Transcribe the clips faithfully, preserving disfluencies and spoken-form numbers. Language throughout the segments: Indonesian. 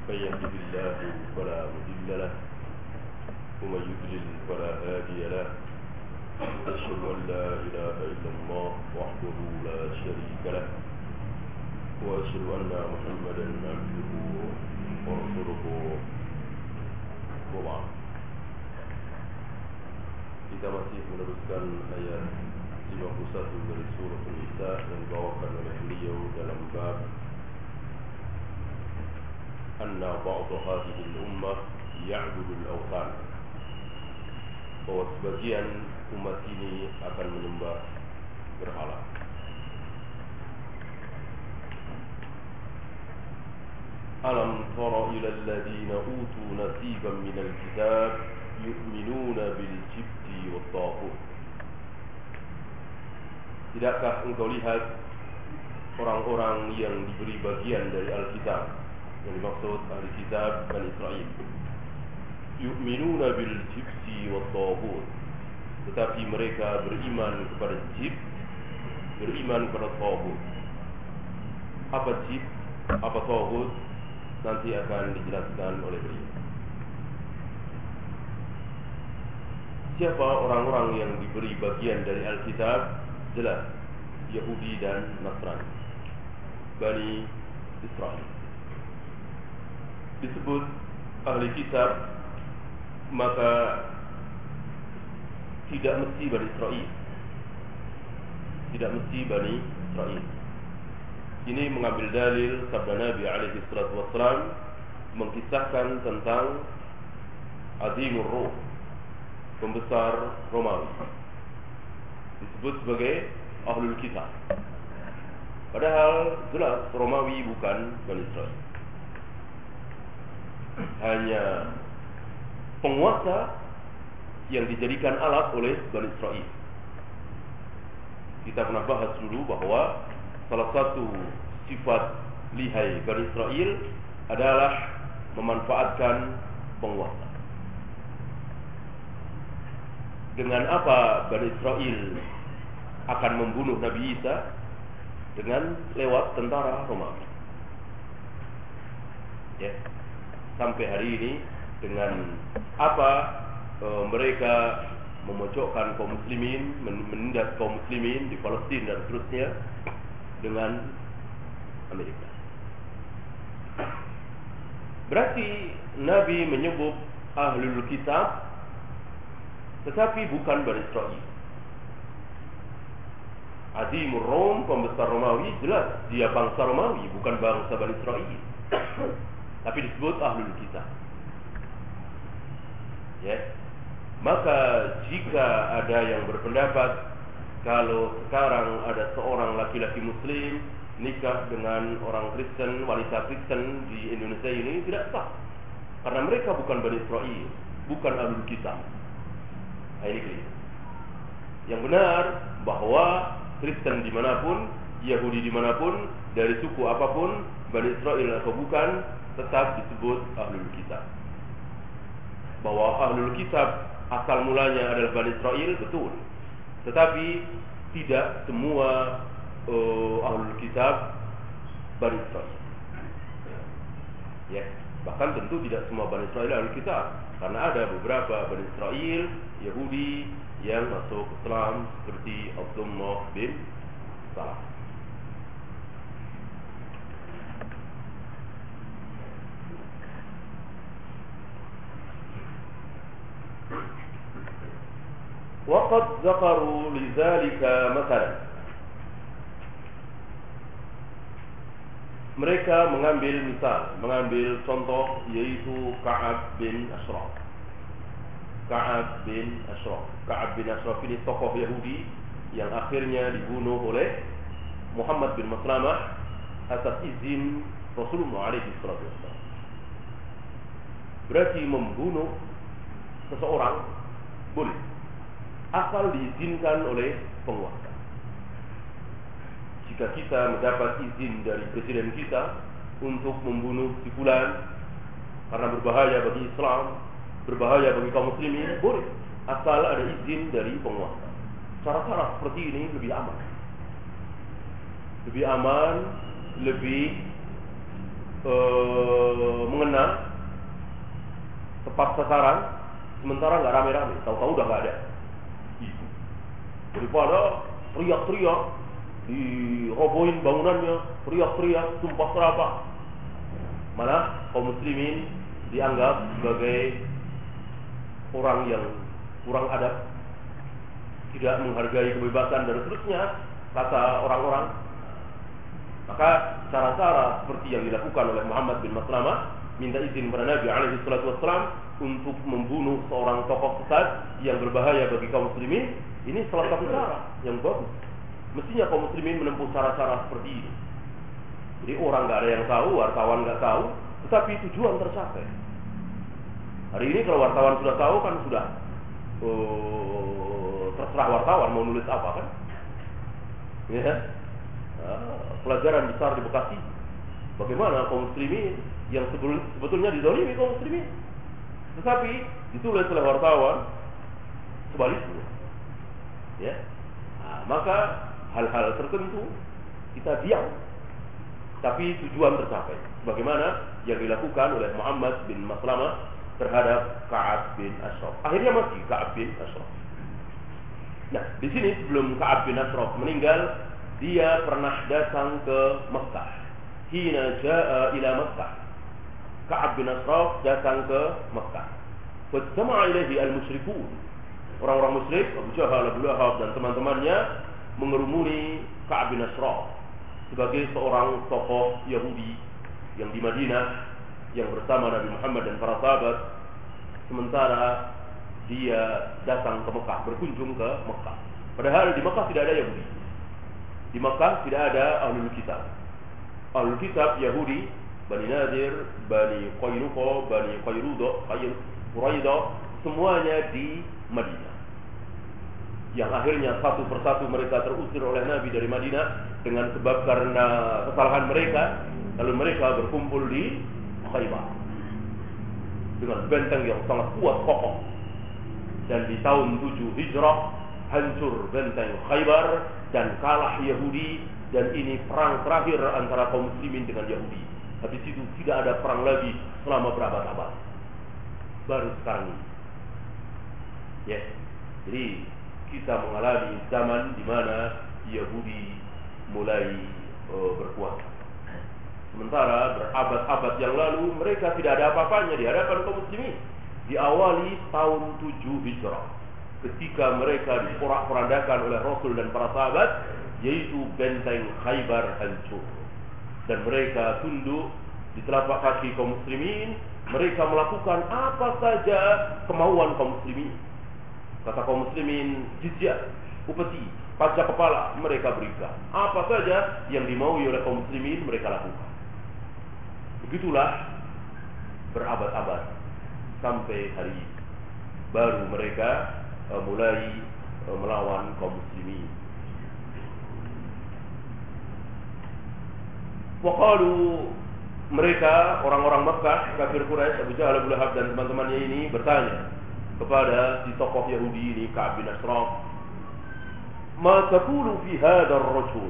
من يهده الله فلا مضل له ومن يضلل فلا هادي له أشهد أن لا إله إلا الله وحده لا شريك له وأشهد أن محمدا عبده ورسوله وبعد. Kita masih meneruskan ayat lima puluh satu dari surah An-Nisa yang dibawakan oleh beliau dalam bab anna ba'd hadhihi al-ummah ya'budu al-awthan, bahwa sebagian umat ini akan menyembah berhala. Alam tara ila alladhina utu nasiban min al-kitab yu'minuna bil jibti wat taghut. Tidakkah engkau lihat orang-orang yang diberi bagian dari Alkitab, yang dimaksud ahli kitab Bani Israel, yu'minuna bil jibti wat taghut, tetapi mereka beriman kepada jibt, beriman kepada taghut. Apa jibt, apa taghut, nanti akan dijelaskan oleh beliau. Siapa orang-orang yang diberi bagian dari Alkitab? Jelas, Yahudi dan Nasrani, Bani Israel. Disebut ahli kitab, maka tidak mesti Bani Israel, tidak mesti Bani Israel. Ini mengambil dalil sabda Nabi alaihi salatu wassalam mengkisahkan tentang Azimur Rum, pembesar Romawi, disebut sebagai Ahlul Kitab. Padahal jelas Romawi bukan Bani Israel, hanya penguasa yang dijadikan alat oleh Bani Israel. Kita pernah bahas dulu bahwa salah satu sifat lihai Bani Israel adalah memanfaatkan penguasa. Dengan apa Bani Israel akan membunuh Nabi Isa? Dengan lewat tentara Romawi. Ya. Sampai hari ini dengan apa e, mereka memojokkan kaum muslimin, menindas kaum muslimin di Palestina dan seterusnya dengan Amerika. Berarti Nabi menyebut Ahlul Kitab, tetapi bukan Bani Israel. Azimur Rum, pembesar Romawi, jelas dia bangsa Romawi, bukan bangsa Bani Israel, tapi disebut Ahlul Kitab. Ya. Maka jika ada yang berpendapat kalau sekarang ada seorang laki-laki muslim nikah dengan orang Kristen, wanita Kristen di Indonesia ini tidak sah, karena mereka bukan Bani Israel, bukan Ahlul Kitab. Nah, ini clear. Yang benar bahwa Kristen dimanapun, Yahudi dimanapun, dari suku apapun, Bani Israel atau bukan, tetap disebut Ahlul Kitab. Bahwa Ahlul Kitab asal mulanya adalah Bani Israel, betul. Tetapi tidak semua uh, Ahlul Kitab Bani Israel. Ya, bahkan tentu tidak semua Bani Israel Ahlul Kitab, karena ada beberapa Bani Israel Yahudi yang masuk Islam seperti Abdullah bin Salam. Waqad zakaru lidzalika mathalan. Mereka mengambil misal, mengambil contoh, yaitu Ka'ab bin Ashraf. Ka'ab bin Ashraf. Ka'ab bin Ashraf ini tokoh Yahudi yang akhirnya dibunuh oleh Muhammad bin Maslamah atas izin Rasulullah alaihi salatu wassalam. Berarti membunuh seseorang boleh, asal diizinkan oleh penguasa. Jika kita mendapat izin dari presiden kita untuk membunuh si fulan karena berbahaya bagi Islam, berbahaya bagi kaum muslimin, boleh, asal ada izin dari penguasa. Cara-cara seperti ini lebih aman, lebih aman, lebih uh, mengenal tepat sasaran, sementara nggak rame-rame, tahu-tahu udah nggak ada. Itu daripada teriak-teriak, dirobohin bangunannya, teriak-teriak, sumpah serapah, malah kaum muslimin dianggap sebagai orang yang kurang adab, tidak menghargai kebebasan dan seterusnya, kata orang-orang. Maka cara-cara seperti yang dilakukan oleh Muhammad bin Maslamah, minta izin kepada Nabi alaihi salatu wassalam untuk membunuh seorang tokoh sesat yang berbahaya bagi kaum muslimin, ini salah satu cara yang bagus. Mestinya kaum muslimin menempuh cara-cara seperti ini. Jadi orang nggak ada yang tahu, wartawan nggak tahu, tetapi tujuan tercapai. Hari ini kalau wartawan sudah tahu kan sudah uh, terserah wartawan mau nulis apa kan? Ya, uh, pelajaran besar di Bekasi. Bagaimana kaum muslimin yang sebetulnya dizalimi kaum muslimin, tetapi ditulis oleh wartawan sebaliknya. Ya, nah, maka hal-hal tertentu kita diam, tapi tujuan tercapai. Bagaimana yang dilakukan oleh Muhammad bin Maslamah terhadap Ka'ab bin Ashraf. Akhirnya mati Ka'ab bin Ashraf. Nah, di sini sebelum Ka'ab bin Ashraf meninggal, dia pernah datang ke Mekah. Hina ja'a ila Mekah. Ka'ab bin Ashraf datang ke Mekah. Fajtama'a ilaihi al-musyrikun. Orang-orang musyrik, Abu Jahal, Abu Lahab dan teman-temannya mengerumuni Ka'ab bin Ashraf sebagai seorang tokoh Yahudi yang di Madinah yang bersama Nabi Muhammad dan para sahabat, sementara dia datang ke Mekah, berkunjung ke Mekah. Padahal di Mekah tidak ada Yahudi. Di Mekah tidak ada Ahlul Kitab. Ahlul Kitab Yahudi, Bani Nadir, Bani Qaynuqa, Bani Qayruda, Quraidah, semuanya di Madinah. Yang akhirnya satu persatu mereka terusir oleh Nabi dari Madinah dengan sebab karena kesalahan mereka, lalu mereka berkumpul di Khaybar dengan benteng yang sangat kuat kokoh. Dan di tahun tujuh Hijrah hancur benteng Khaybar dan kalah Yahudi, dan ini perang terakhir antara kaum muslimin dengan Yahudi. Habis itu tidak ada perang lagi selama berabad-abad. Baru sekarang ini. Ya. Jadi kita mengalami zaman di mana Yahudi mulai uh, berkuasa. Sementara berabad-abad yang lalu mereka tidak ada apa-apanya di hadapan kaum muslimin. Diawali tahun tujuh Hijrah, ketika mereka diporak-porandakan oleh Rasul dan para sahabat, yaitu benteng Khaybar hancur, dan mereka tunduk di telapak kaki kaum muslimin. Mereka melakukan apa saja kemauan kaum muslimin. Kata kaum muslimin, jizyah, upeti, pajak kepala mereka berikan. Apa saja yang dimaui oleh kaum muslimin mereka lakukan. Begitulah berabad-abad sampai hari ini baru mereka uh, mulai uh, melawan kaum muslimin. Waqalu, mereka orang-orang Makkah, kafir Quraisy, Abu Jahal, Abu Lahab dan teman-temannya ini bertanya kepada si tokoh Yahudi ini, Ka'ab bin Ashraf, "Ma taqulu fi hadzal rajul?"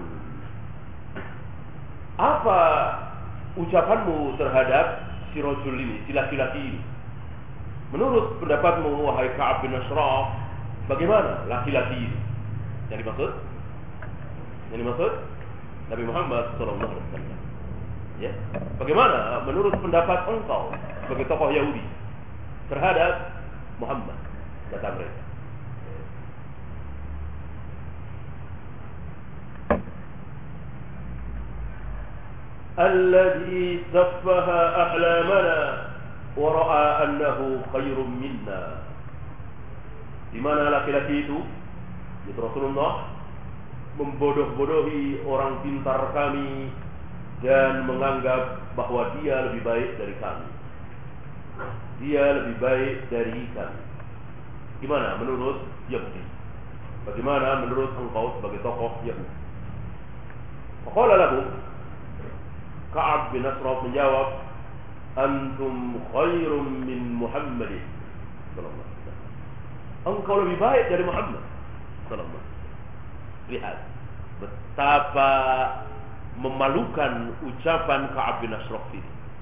Apa ucapanmu terhadap si rajul ini, si laki-laki ini? Menurut pendapatmu, wahai Ka'ab bin Ashraf, bagaimana laki-laki ini? Yang dimaksud? Yang dimaksud Nabi Muhammad sallallahu alaihi wasallam. Ya, bagaimana menurut pendapat engkau sebagai tokoh Yahudi terhadap Muhammad, kata mereka. Alladhi saffaha ahlamana wa ra'a annahu khairum minna. Di mana laki-laki itu, yaitu Rasulullah, membodoh-bodohi orang pintar kami dan menganggap bahwa dia lebih baik dari kami. Dia lebih baik dari kami. Gimana menurut Yahudi? Bagaimana menurut engkau sebagai tokoh Yahudi? Faqala lahu, Ka'ab bin Ashraf menjawab, "Antum khairum min Muhammadin sallallahu alaihi wasallam." Engkau lebih baik dari Muhammad sallallahu alaihi wasallam. Lihat betapa memalukan ucapan Ka'ab bin Ashraf ini.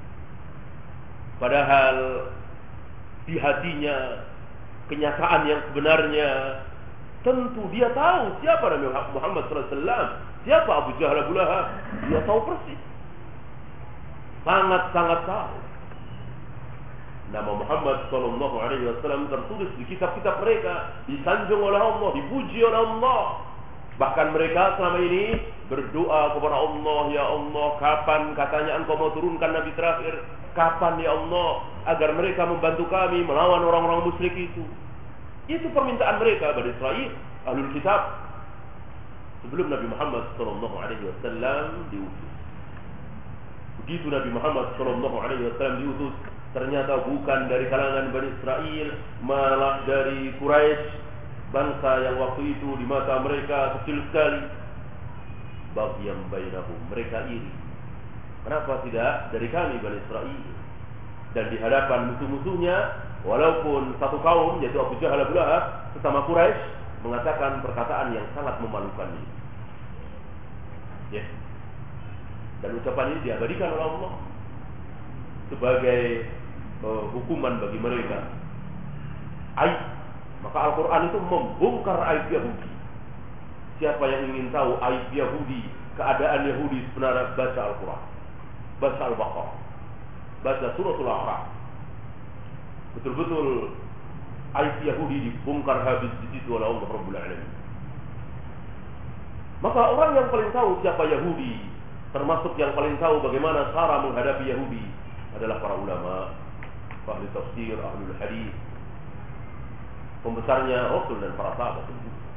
Padahal di hatinya kenyataan yang sebenarnya tentu dia tahu siapa Nabi Muhammad sallallahu alaihi wasallam, siapa Abu Jahal Abu Lahab. Dia tahu persis, sangat-sangat tahu. Nama Muhammad sallallahu alaihi wasallam tertulis di kitab-kitab mereka, disanjung oleh Allah, dipuji oleh Allah. Bahkan mereka selama ini berdoa kepada Allah, ya Allah, kapan katanya Engkau mau turunkan Nabi terakhir? Kapan ya Allah, agar mereka membantu kami melawan orang-orang musyrik itu. Itu permintaan mereka, Bani Israil, Ahlul Kitab, sebelum Nabi Muhammad sallallahu alaihi wasallam diutus. Begitu Nabi Muhammad sallallahu alaihi wasallam diutus, ternyata bukan dari kalangan Bani Israil, malah dari Quraisy, bangsa yang waktu itu di mata mereka kecil sekali. Baghyan bainahum, mereka iri. Kenapa tidak dari kami Bani Israil? Dan di hadapan musuh-musuhnya, walaupun satu kaum yaitu Abu Jahal Abu Lahab sesama Quraisy mengatakan perkataan yang sangat memalukan ini. Ya. Dan ucapan ini diabadikan oleh Allah sebagai uh, hukuman bagi mereka. Aib. Maka Al-Quran itu membongkar aib Yahudi. Siapa yang ingin tahu aib Yahudi, keadaan Yahudi sebenarnya, baca Al-Quran, baca Al-Baqarah, baca Suratul A'raf. Betul-betul aib Yahudi dibongkar habis di situ oleh Allah Rabbul Alamin. Maka orang yang paling tahu siapa Yahudi, termasuk yang paling tahu bagaimana cara menghadapi Yahudi, adalah para ulama, ahli tafsir, ahlul hadis, pembesarnya Rasul dan para sahabat.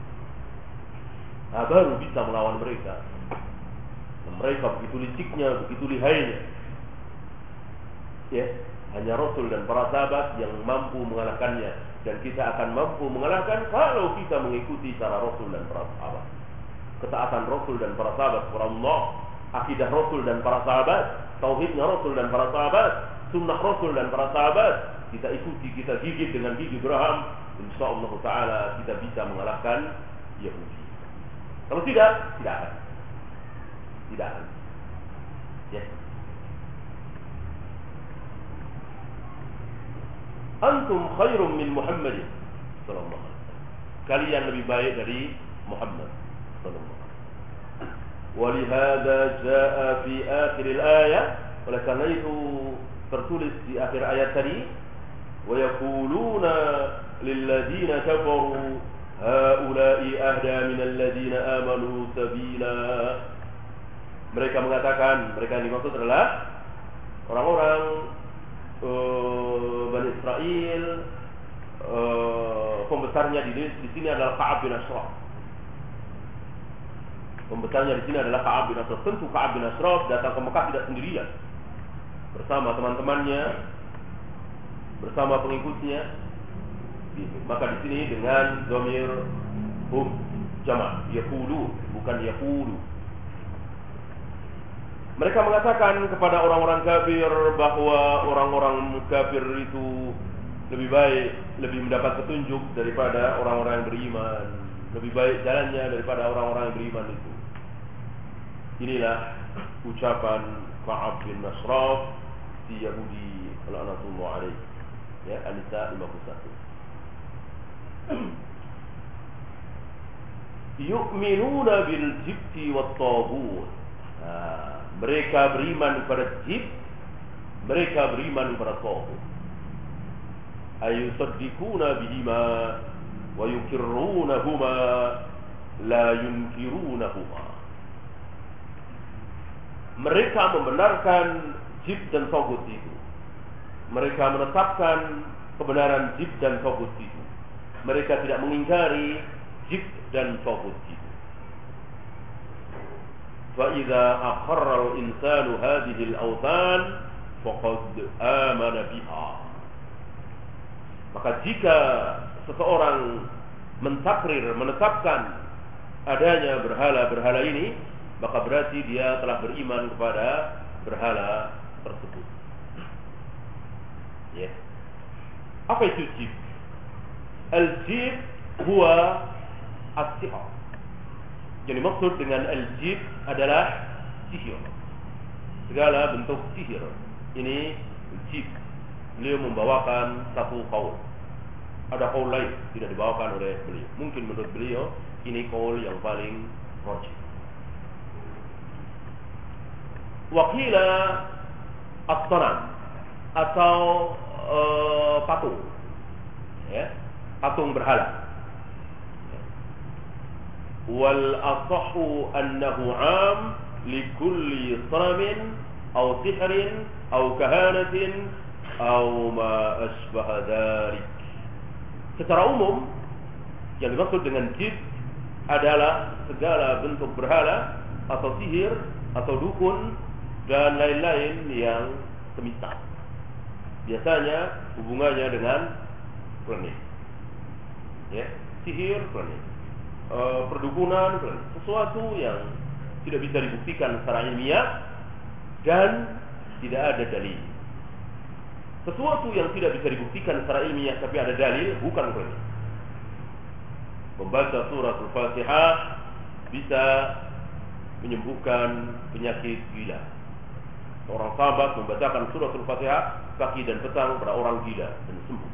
Nah, baru bisa melawan mereka. Mereka begitu liciknya, begitu lihainya. Ya, hanya Rasul dan para sahabat yang mampu mengalahkannya, dan kita akan mampu mengalahkan kalau kita mengikuti cara Rasul dan para sahabat. Ketaatan Rasul dan para sahabat kepada Allah, akidah Rasul dan para sahabat, tauhidnya Rasul dan para sahabat, sunnah Rasul dan para sahabat, kita ikuti, kita gigit dengan gigi geraham, insyaallah taala kita bisa mengalahkan Yahudi. Kalau tidak, tidak akan. Tidak akan. Ya. Antum khairum min Muhammadin sallallahu alaihi wasallam. Kalian lebih baik dari Muhammad sallallahu alaihi wasallam. Walihada jaa fi akhir al-ayah, oleh karena itu tertulis di akhir ayat tadi, wa yaquluna lil ladzina kafaru haula'i ahda min alladziina amanu sabila. Mereka mengatakan, mereka yang dimaksud adalah orang-orang uh, Bani Israil, uh, pembesarnya di, di sini adalah Ka'ab bin Ashraf. Pembesarnya di sini adalah Ka'ab bin Ashraf. Tentu Ka'ab bin Ashraf datang ke Mekah tidak sendirian, bersama teman-temannya, bersama pengikutnya. Maka di sini dengan dhamir hum jamak, yaqulu, bukan yaqulu. Mereka mengatakan kepada orang-orang kafir bahwa orang-orang kafir itu lebih baik, lebih mendapat petunjuk daripada orang-orang yang beriman, lebih baik jalannya daripada orang-orang yang beriman itu. Inilah ucapan Ka'ab bin Ashraf si Yahudi laknatullah alaihi. Ya, An-Nisa lima puluh satu. Yu'minuna bil jibti wat taghut. Nah, mereka beriman kepada jibt, mereka beriman kepada taghut. Ayusaddiquna bihima wa yukirrunahuma la yunkirunahuma. Mereka membenarkan jibt dan taghut itu. Mereka menetapkan kebenaran jibt dan taghut itu. Mereka tidak mengingkari jibt dan taghut itu. Fa idza aqarra al-insanu hadhihi al-awthan faqad amana biha. Maka jika seseorang mentakrir, menetapkan adanya berhala-berhala ini, maka berarti dia telah beriman kepada berhala tersebut. Ya. Apa itu jibt? Al-jibt huwa as-sihar. Jadi maksud dengan al-jibt adalah sihir. Segala bentuk sihir. Ini jibt. beliau membawakan satu qaul. Ada qaul lain tidak dibawakan oleh beliau. Mungkin menurut beliau ini qaul yang paling rajih. Waqila as-sanam atau uh, patung, ya, patung berhala. Wal asahhu annahu 'am li kulli sanamin aw sihrin aw kahanatin aw ma asbaha dzalik. Secara umum yang dimaksud dengan jin adalah segala bentuk berhala atau sihir atau dukun dan lain-lain yang semisal. Biasanya hubungannya dengan planet, ya, sihir planet, e, perdukunan planet, sesuatu yang tidak bisa dibuktikan secara ilmiah dan tidak ada dalil. Sesuatu yang tidak bisa dibuktikan secara ilmiah tapi ada dalil bukan planet. Membaca surah Al-Fatihah bisa menyembuhkan penyakit gila. Seorang sahabat membacakan surah Al-Fatihah pagi dan petang pada orang gila dan sembuh.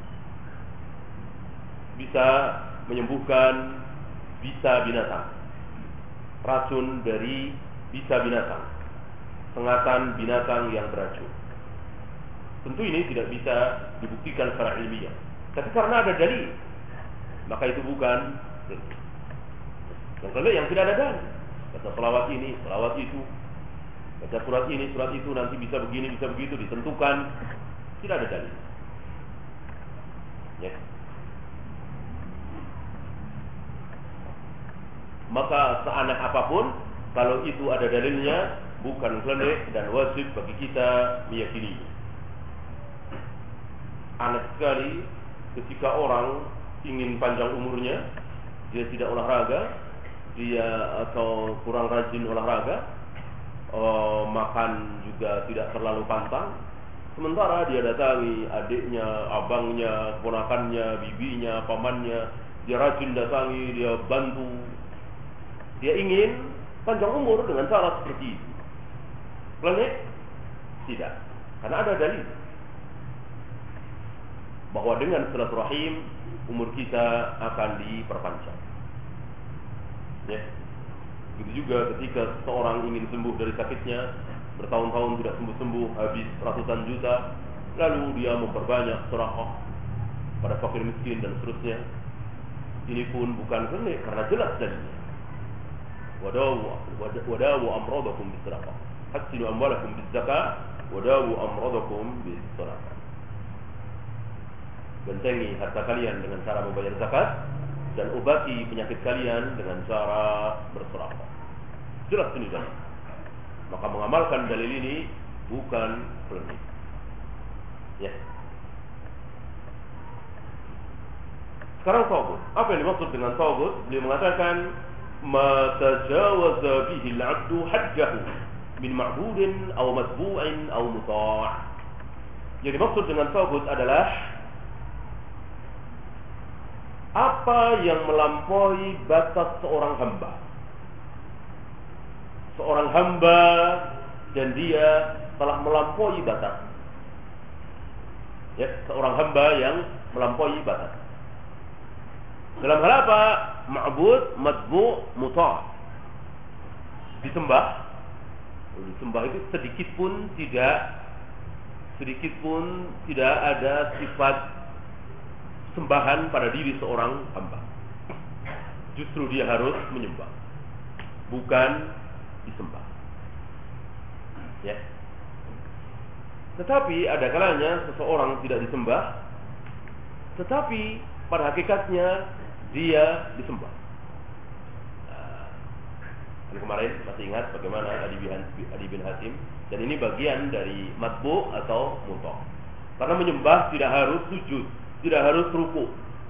Bisa menyembuhkan bisa binatang, racun dari bisa binatang, sengatan binatang yang beracun. Tentu ini tidak bisa dibuktikan secara ilmiah, tapi karena ada dalil, maka itu bukan yang kedua yang tidak ada dalil. Baca selawat ini, selawat itu, baca surat ini, surat itu, nanti bisa begini, bisa begitu, ditentukan. Tidak ada dalil, ya. Maka seaneh apapun, kalau itu ada dalilnya, bukan klinik dan wajib bagi kita meyakini. Aneh sekali ketika orang ingin panjang umurnya, dia tidak olahraga, dia atau kurang rajin olahraga, oh, makan juga tidak terlalu pantang. Sementara dia datangi adiknya, abangnya, ponakannya, bibinya, pamannya, dia rajin datangi, dia bantu. Dia ingin panjang umur dengan cara seperti itu. Planet? Tidak, karena ada dalil bahwa dengan silaturahim umur kita akan diperpanjang. Ya. Begitu juga ketika seseorang ingin sembuh dari sakitnya, bertahun-tahun tidak sembuh-sembuh, habis ratusan juta, lalu dia memperbanyak sedekah pada fakir miskin dan seterusnya. Ini pun bukan klinik karena jelas dalilnya. Wadawu wadawu amradakum bis-sadaqah. Hassinu amwalakum biz-zakah, wadawu amradakum bis-sadaqah. Bentengi harta kalian dengan cara membayar zakat dan obati penyakit kalian dengan cara bersedekah. Jelas ini dalil. Maka mengamalkan dalil ini bukan klinik. Ya. Sekarang taubat. Apa yang dimaksud dengan taubat? Beliau mengatakan ma tajawaza bihi al-'abdu hajjahu min ma'budin aw matbu'in aw muta'. Yang dimaksud dengan taubat adalah apa yang melampaui batas seorang hamba. Seorang hamba dan dia telah melampaui batas. Ya, seorang hamba yang melampaui batas. Dalam hal apa? Ma'bud, matbu', muta'. Disembah. Disembah itu sedikit pun tidak sedikit pun tidak ada sifat sembahan pada diri seorang hamba. Justru dia harus menyembah, bukan disembah. Ya. Tetapi ada kalanya seseorang tidak disembah, tetapi pada hakikatnya dia disembah. Nah, kemarin masih ingat bagaimana Adi bin, Adi bin Hatim, dan ini bagian dari matbu atau muta'. Karena menyembah tidak harus sujud, tidak harus ruku.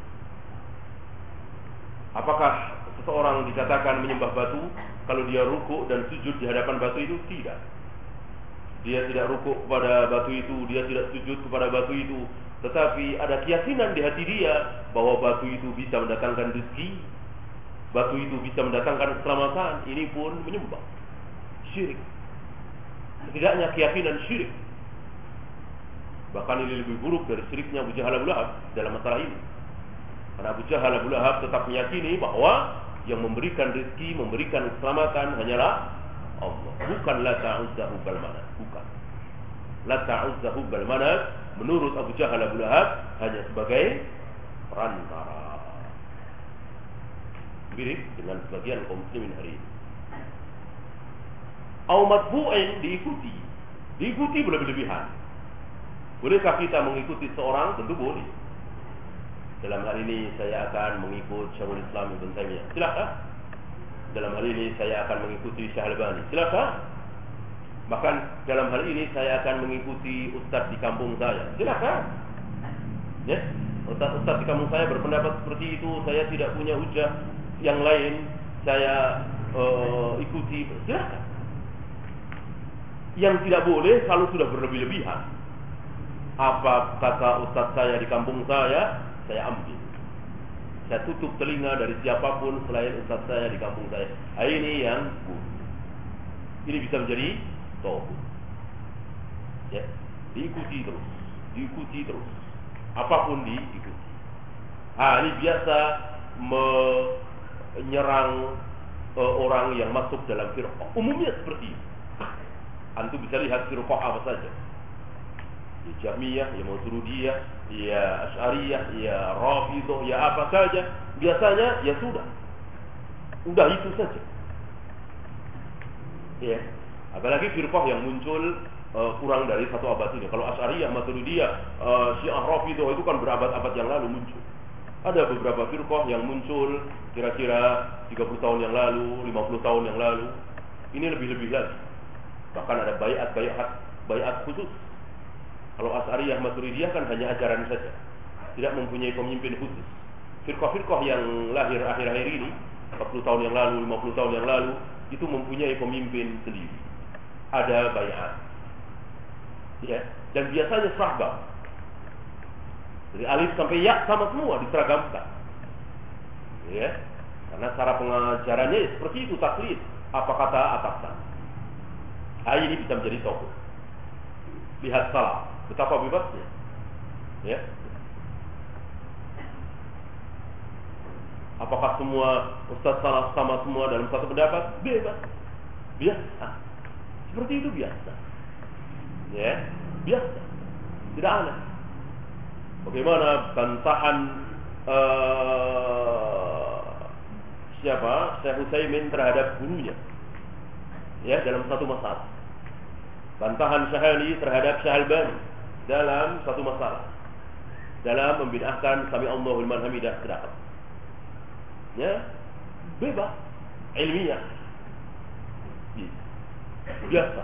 Apakah seseorang dikatakan menyembah batu kalau dia ruku dan sujud di hadapan batu itu? Tidak. Dia tidak ruku kepada batu itu, dia tidak sujud kepada batu itu, tetapi ada keyakinan di hati dia bahwa batu itu bisa mendatangkan rezeki, batu itu bisa mendatangkan keselamatan. Ini pun menyembah. Syirik. Setidaknya keyakinan syirik. Bahkan ini lebih buruk dari syiriknya Abu Jahal Abu Lahab dalam masalah ini. Karena Abu Jahal Abu Lahab tetap meyakini bahwa yang memberikan rezeki, memberikan keselamatan hanyalah Allah, bukan Lata, Uzza, Hubal, Manat. Bukan Lata, Uzza, Hubal, Manat. Menurut Abu Jahal Abu Lahab hanya sebagai perantara. Mirip dengan sebagian kaum muslimin hari ini. Au matbu'in, diikuti. Diikuti berlebih-lebihan. Bolehkah kita mengikuti seorang? Tentu boleh. Dalam hal ini saya akan mengikut Syekhul Islam Ibn Taimiyah. Silakan. Dalam hal ini saya akan mengikuti Syekh Albani. Silakan. Bahkan dalam hal ini saya akan mengikuti ustaz di kampung saya. Silakan. Ya, ustaz-ustaz di kampung saya berpendapat seperti itu, saya tidak punya hujah yang lain, saya uh, ikuti. Silakan. Yang tidak boleh kalau sudah berlebih-lebihan. Apa kata ustaz saya di kampung saya, saya ambil. Saya tutup telinga dari siapapun selain ustaz saya di kampung saya. Ini yang buruk. Ini bisa menjadi tauhid. Ya, diikuti terus, diikuti terus. Apapun diikuti. Ah, ini biasa menyerang uh, orang yang masuk dalam firqah. Umumnya seperti itu. Antum bisa lihat firqah apa saja. Ya Jahmiyah, ya Maturidiyah, ya Asy'ariyah, ya Rafidhah, ya apa saja. Biasanya ya sudah. Udah itu saja. Ya. Apalagi firqah yang muncul uh, kurang dari satu abad ini. Kalau Asy'ariyah, Maturidiyah, uh, Syiah, Rafidhah itu kan berabad-abad yang lalu muncul. Ada beberapa firqah yang muncul kira-kira tiga puluh tahun yang lalu, lima puluh tahun yang lalu. Ini lebih-lebih lagi. Bahkan ada baiat-baiat baiat khusus. Kalau Asy'ariyah, Maturidiyah kan hanya ajaran saja, tidak mempunyai pemimpin khusus. Firqah-firqah yang lahir akhir-akhir ini, empat puluh tahun yang lalu, lima puluh tahun yang lalu, itu mempunyai pemimpin sendiri. Ada baiat. Ya, dan biasanya sahabat. Dari alif sampai ya sama semua diseragamkan. Ya, karena cara pengajarannya seperti itu, taklid. Apa kata atasan. Ah, ini bisa menjadi tauhid. Lihat salah. Betapa bebasnya. Ya. Apakah semua ustaz salah sama semua dalam satu pendapat? Bebas. Biasa. Seperti itu biasa. Ya, biasa. Tidak aneh. Bagaimana bantahan uh, siapa? Syekh Utsaimin terhadap gurunya. Ya, dalam satu masalah. Bantahan Syahali terhadap Syekh Albani dalam satu masalah, dalam membid'ahkan Sami Allahu liman hamidah sedekah. Ya, bebas, ilmiah, biasa.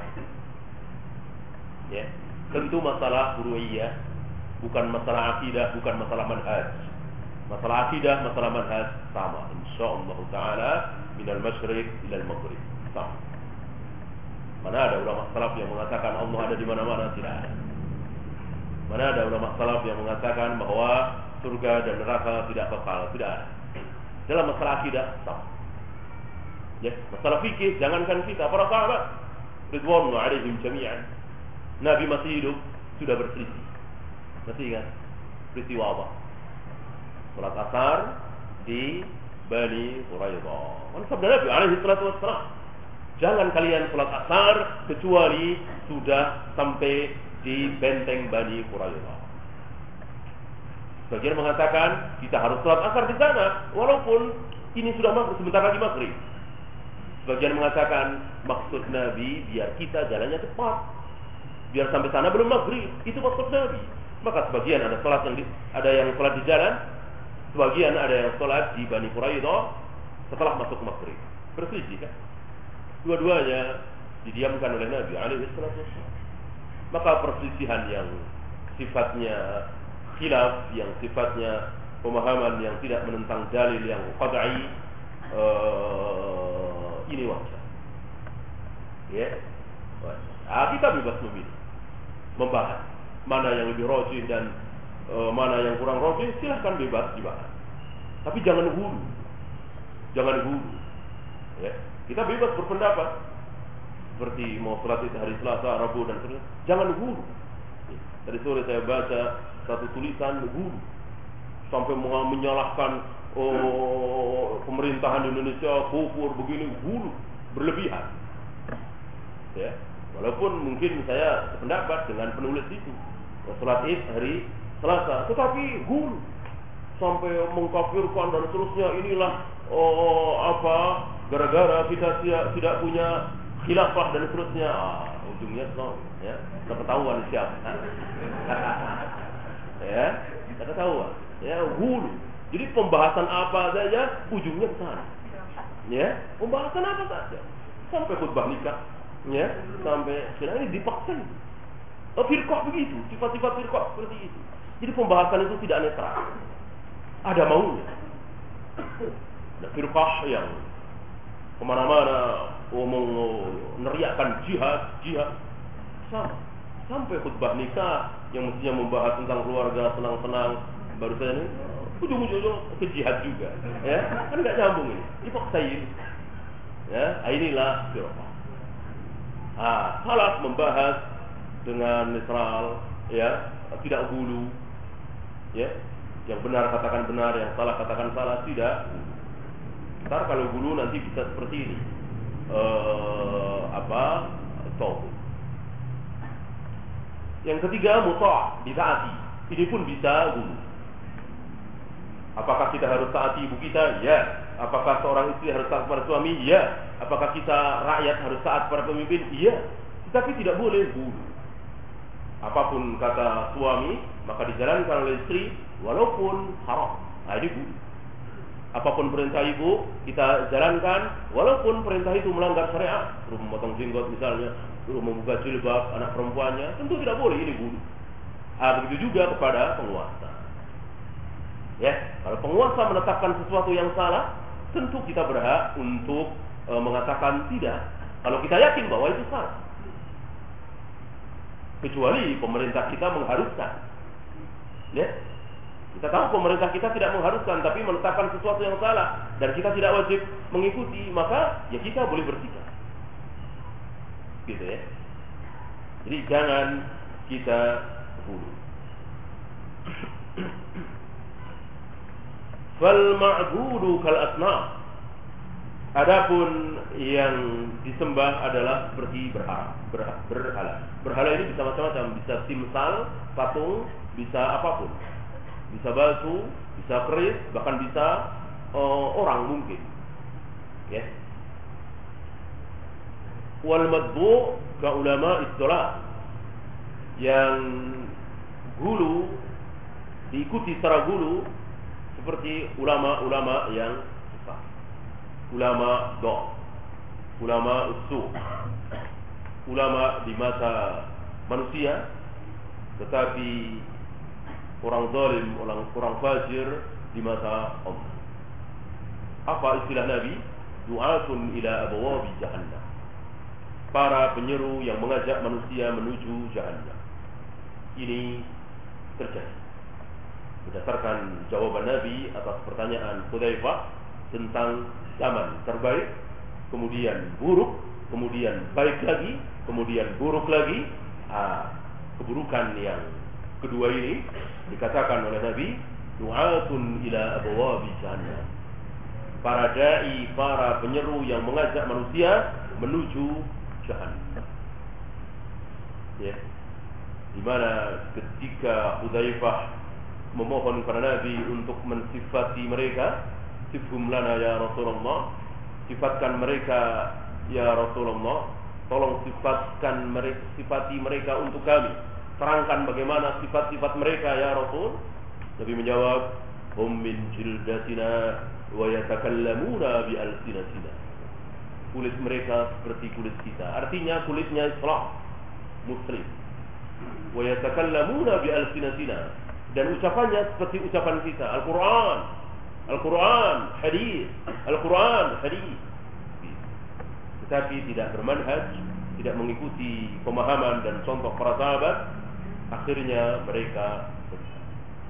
Ya, tentu masalah furu'iyah, bukan masalah akidah, bukan masalah manhaj. Masalah akidah, masalah manhaj sama. Insyaallah taala minal masyriq ila al-maghrib. Sama. Mana ada ulama salaf yang mengatakan Allah ada di mana-mana? Tidak ada. Mana ada ulama salaf yang mengatakan bahwa surga dan neraka tidak kekal? Tidak ada. Dalam masalah akidah sama. Ya, masalah fikih jangankan kita, para sahabat ridwanullah alaihim jami'an. Nabi masih hidup sudah berselisih. Masih ingat peristiwa apa? Salat asar di Bani Quraidah. Kan sabda Nabi alaihi salatu wassalam, jangan kalian salat asar kecuali sudah sampai di benteng Bani Quraidah. Sebagian mengatakan kita harus salat asar di sana, walaupun ini sudah maghrib, sebentar lagi maghrib. Sebagian mengatakan maksud Nabi biar kita jalannya cepat, biar sampai sana belum maghrib. Itu maksud Nabi. Maka sebagian ada salat yang di, ada yang salat di jalan, sebagian ada yang salat di Bani Quraidah setelah masuk maghrib. Berselisih kan? Dua-duanya didiamkan oleh Nabi alaihi salatu wassalam. Maka perselisihan yang sifatnya khilaf, yang sifatnya pemahaman yang tidak menentang dalil yang qad'i, uh, ini wajar. Ya. Nah, kita bebas memilih, membahas mana yang lebih rajih dan uh, mana yang kurang rajih, silahkan bebas dibahas. Tapi jangan hulu. Jangan hulu. Ya. Kita bebas berpendapat. Seperti mau sholat itu hari Selasa, Rabu dan sebagainya. Jangan hulu. Tadi sore saya baca satu tulisan guru sampai menyalahkan oh, pemerintahan Indonesia kufur begini, guru berlebihan. Ya, walaupun mungkin saya sependapat dengan penulis itu, sholat Id hari Selasa, tetapi guru sampai mengkafirkan dan seterusnya. Inilah oh, apa gara-gara kita tidak, tidak punya khilafah dan seterusnya. Ah, ujungnya no, ya, tak ketahuan siapa. Ya, tak ketahuan. Ya, guru. Jadi pembahasan apa saja ujungnya ke sana. Ya, pembahasan apa saja. Sampai khutbah nikah, ya, sampai kira ini dipaksa. Oh, firqah begitu, sifat-sifat firqah seperti itu. Jadi pembahasan itu tidak netral. Ada maunya. Ada firqah yang kemana-mana ngomong meneriakkan jihad, jihad. Sampai khutbah nikah yang mestinya membahas tentang keluarga senang-senang, baru saja ini ujung-ujung ke jihad juga, ya kan nggak nyambung ini, dipaksain, ya inilah firqah. Ah, salah membahas dengan netral, ya tidak gulu, ya yang benar katakan benar, yang salah katakan salah, tidak. Ntar kalau gulu nanti bisa seperti ini, uh, apa, tauhid. Yang ketiga, muta', ditaati. Ini pun bisa gulu. Apakah kita harus taati ibu kita? Ya. Apakah seorang istri harus taat pada suami? Ya. Apakah kita rakyat harus taat pada pemimpin? Iya. Tetapi tidak boleh gulu. Apapun kata suami, maka dijalankan oleh istri, walaupun haram. Nah, ini gulu. Apapun perintah ibu, kita jalankan, walaupun perintah itu melanggar syariat. Suruh memotong jenggot misalnya, suruh membuka jilbab anak perempuannya, tentu tidak boleh, ini gulu. Ah, begitu juga kepada penguasa. Ya, kalau penguasa menetapkan sesuatu yang salah, tentu kita berhak untuk e, mengatakan tidak. Kalau kita yakin bahwa itu salah. Kecuali pemerintah kita mengharuskan. Ya, kita tahu pemerintah kita tidak mengharuskan, tapi menetapkan sesuatu yang salah dan kita tidak wajib mengikuti, maka ya kita boleh bersikap. Gitu ya. Jadi jangan kita gulu. Fal ma'budu kal asnam. Adapun yang disembah adalah seperti berhala. Berhala. Berhala ini bisa macam-macam, bisa timsal, patung, bisa apapun. Bisa batu, bisa keris, bahkan bisa uh, orang mungkin. Ya. Wal madbu ka ulama istilah. Yang gulu diikuti secara gulu seperti ulama-ulama yang sesat, ulama do, ulama usu, ulama di masa manusia, tetapi orang zalim, orang orang fajir di masa Allah. Apa istilah Nabi? Du'atun ila abwabi jahannam. Para penyeru yang mengajak manusia menuju jahannam. Ini terjadi berdasarkan jawaban Nabi atas pertanyaan Hudzaifah tentang zaman terbaik, kemudian buruk, kemudian baik lagi, kemudian buruk lagi. Ah, keburukan yang kedua ini dikatakan oleh Nabi, du'atun ila abwabi jahannam. Para dai, para penyeru yang mengajak manusia menuju jahannam. Ya. Di mana ketika Hudzaifah memohon kepada Nabi untuk mensifati mereka, sifhum lana ya Rasulullah, sifatkan mereka ya Rasulullah, tolong sifatkan mereka, sifati mereka untuk kami, terangkan bagaimana sifat-sifat mereka ya Rasul. Nabi menjawab, hum min jildatina wa yatakallamuna bi alsinatina. Kulit mereka seperti kulit kita, artinya kulitnya Islam, Muslim. Wa yatakallamuna bi alsinatina, dan ucapannya seperti ucapan kita. Al-Quran, Al-Quran, hadis, Al-Quran, hadis. Tetapi tidak bermanhaj, tidak mengikuti pemahaman dan contoh para sahabat, akhirnya mereka sesat.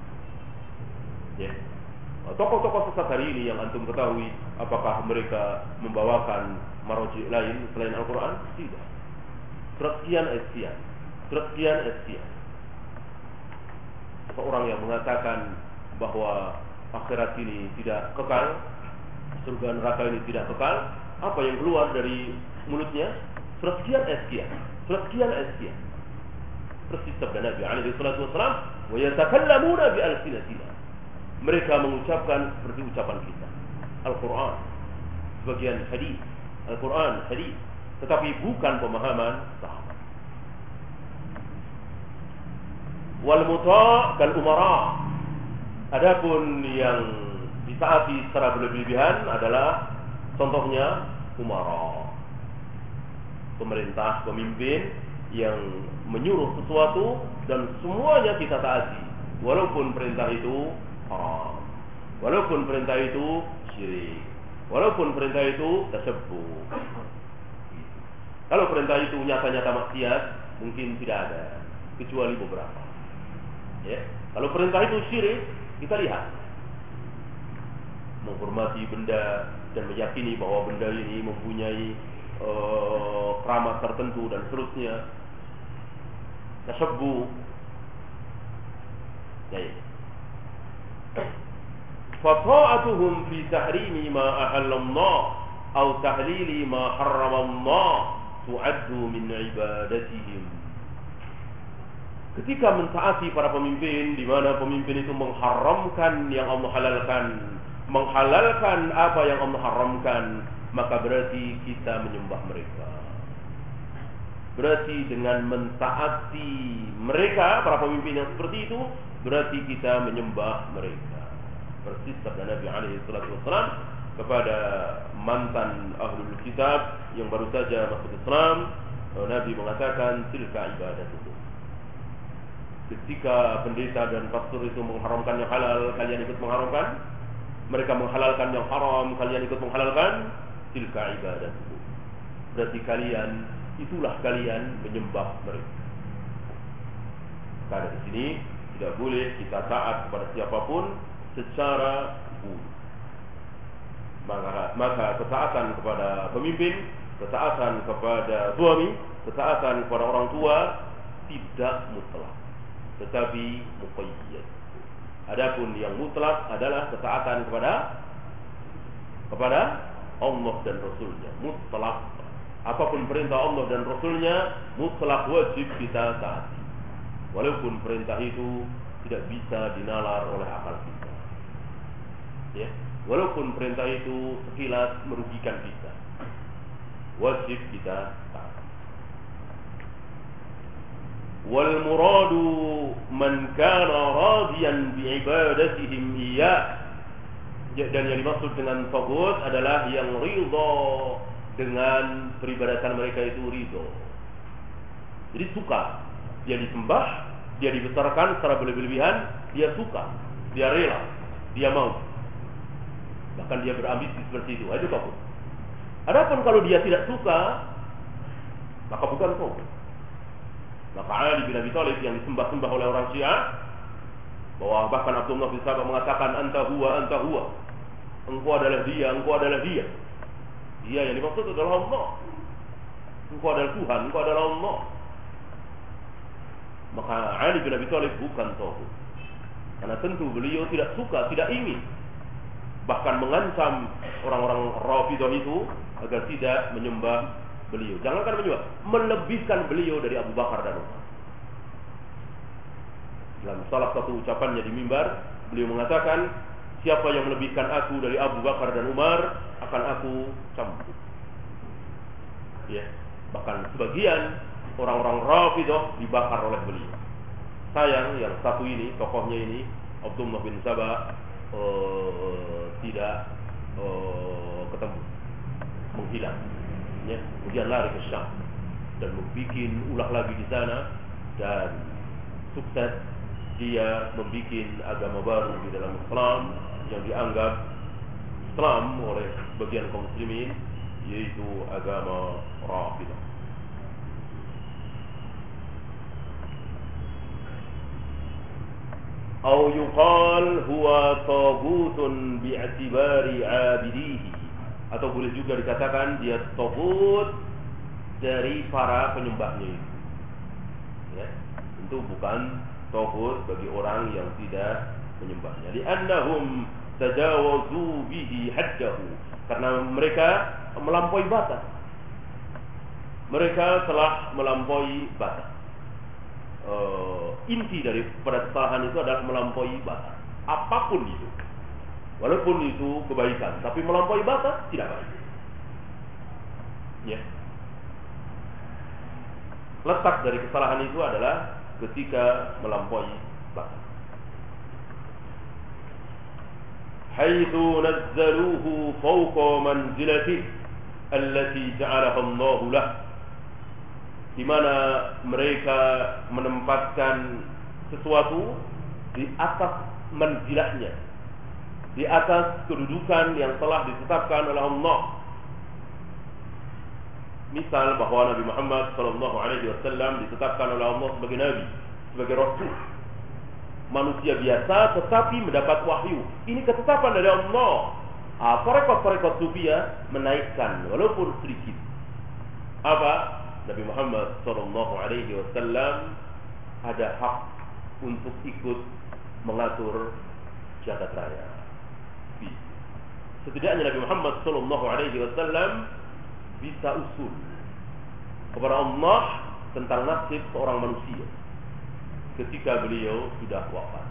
Ya. Tokoh-tokoh sesat hari ini yang antum ketahui, apakah mereka membawakan maroji lain selain Al-Quran? Tidak. Surat sekian ayat sekian, surat sekian ayat sekian. seorang yang mengatakan bahwa akhirat ini tidak kekal, surga neraka ini tidak kekal, apa yang keluar dari mulutnya? Surat sekian ayat sekian, surat sekian ayat sekian. Persis sabda Nabi alaihi salatu wasalam, wa yatakallamuna bi alsinatina. Mereka mengucapkan seperti ucapan kita. Al-Quran, sebagian hadis, Al-Quran hadis, tetapi bukan pemahaman sahabat. Wal muta' kal umara. Adapun yang ditaati secara berlebihan adalah contohnya umara, pemerintah, pemimpin yang menyuruh sesuatu dan semuanya kita taati, walaupun perintah itu haram, walaupun perintah itu syirik, walaupun perintah itu tasyabbuh. Kalau perintah itu nyata-nyata maksiat, mungkin tidak ada, kecuali beberapa. Ya, kalau perintah itu syirik, kita lihat, menghormati benda dan meyakini bahwa benda ini mempunyai uh, keramat tertentu dan seterusnya. Tasyabbuh. Baik. Fata'atuhum fi tahrimi ma ahallallah atau tahlili ma harramallah tu'addu min ibadatihim. Ketika mentaati para pemimpin, di mana pemimpin itu mengharamkan yang Allah halalkan, menghalalkan apa yang Allah haramkan, maka berarti kita menyembah mereka. Berarti dengan mentaati mereka, para pemimpin yang seperti itu, berarti kita menyembah mereka. Persis sabda Nabi alaihi salatu wasallam kepada mantan ahlul kitab yang baru saja masuk Islam. Nabi mengatakan, tilka ibadatuhum. Ketika pendeta dan pastor itu mengharamkan yang halal, kalian ikut mengharamkan. Mereka menghalalkan yang haram, kalian ikut menghalalkan. Tilka ibadatuhum. Berarti kalian, itulah kalian menyembah mereka. Karena di sini tidak boleh kita taat kepada siapapun secara bunuh. Maka, maka ketaatan kepada pemimpin, ketaatan kepada suami, ketaatan kepada orang tua tidak mutlak, tetapi muqayyad. Adapun yang mutlak adalah ketaatan kepada kepada Allah dan Rasulnya, mutlak. Apapun perintah Allah dan Rasulnya, mutlak wajib kita taati, walaupun perintah itu tidak bisa dinalar oleh akal kita. Ya, walaupun perintah itu sekilas merugikan kita, wajib kita taati. Wal muradu man kana radiyan bi ibadatihim iyyah. Dan yang dimaksud dengan taghut adalah yang ridha dengan peribadatan mereka itu ridha. Jadi suka, dia disembah, dia dibesarkan secara berlebihan, dia suka, dia rela, dia mau. Bahkan dia berambisi seperti itu, itu taghut. Adapun kalau dia tidak suka, maka bukan taghut. Maka Ali bin Abi Thalib yang disembah-sembah oleh orang Syiah, bahwa bahkan Abdullah bin Sabah mengatakan anta huwa anta huwa, engkau adalah dia, engkau adalah dia. Dia yang dimaksud adalah Allah. Engkau adalah Tuhan, engkau adalah Allah. Maka Ali bin Abi Thalib bukan taghut, karena tentu beliau tidak suka, tidak ingin, bahkan mengancam orang-orang Rafidhah itu agar tidak menyembah beliau. Jangankan menyembah, melebihkan beliau dari Abu Bakar dan Umar. Dalam salah satu ucapannya di mimbar, beliau mengatakan, siapa yang melebihkan aku dari Abu Bakar dan Umar, akan aku cambuk. Ya, bahkan sebagian orang-orang Rafidhah dibakar oleh beliau. Sayang yang satu ini, tokohnya ini, Abdullah bin Sabah, uh, tidak uh, ketemu, menghilang. Ya, kemudian lari ke Syam dan membuat ulah lagi di sana, dan sukses dia membuat agama baru di dalam Islam yang dianggap Islam oleh sebagian kaum muslimin, yaitu agama Rafidhah. Atau yuqal huwa taghutun bi'tibari 'abidihi, atau boleh juga dikatakan dia taghut dari para penyembahnya itu. Ya, itu bukan taghut bagi orang yang tidak menyembahnya. Li'annahum tajawazu bihi haddahu, karena mereka melampaui batas. Mereka telah melampaui batas. Uh, inti daripada kesalahan itu adalah melampaui batas. Apapun itu, walaupun itu kebaikan, tapi melampaui batas tidak baik. Ya. Letak dari kesalahan itu adalah ketika melampaui batas. Haitsu nazzaluhu fawqa manzilatihi allati ja'alaha Allahu lahu, di mana mereka menempatkan sesuatu di atas manzilahnya, di atas kedudukan yang telah ditetapkan oleh Allah. Misal bahwa Nabi Muhammad sallallahu alaihi wasallam ditetapkan oleh Allah sebagai nabi, sebagai rasul, manusia biasa tetapi mendapat wahyu. Ini ketetapan dari Allah. Ah, tarekat-tarekat sufia menaikkan walaupun sedikit. Apa? Nabi Muhammad sallallahu alaihi wasallam ada hak untuk ikut mengatur jagat raya. Setidaknya Nabi Muhammad sallallahu alaihi wasallam bisa usul kepada Allah tentang nasib seorang manusia ketika beliau sudah wafat.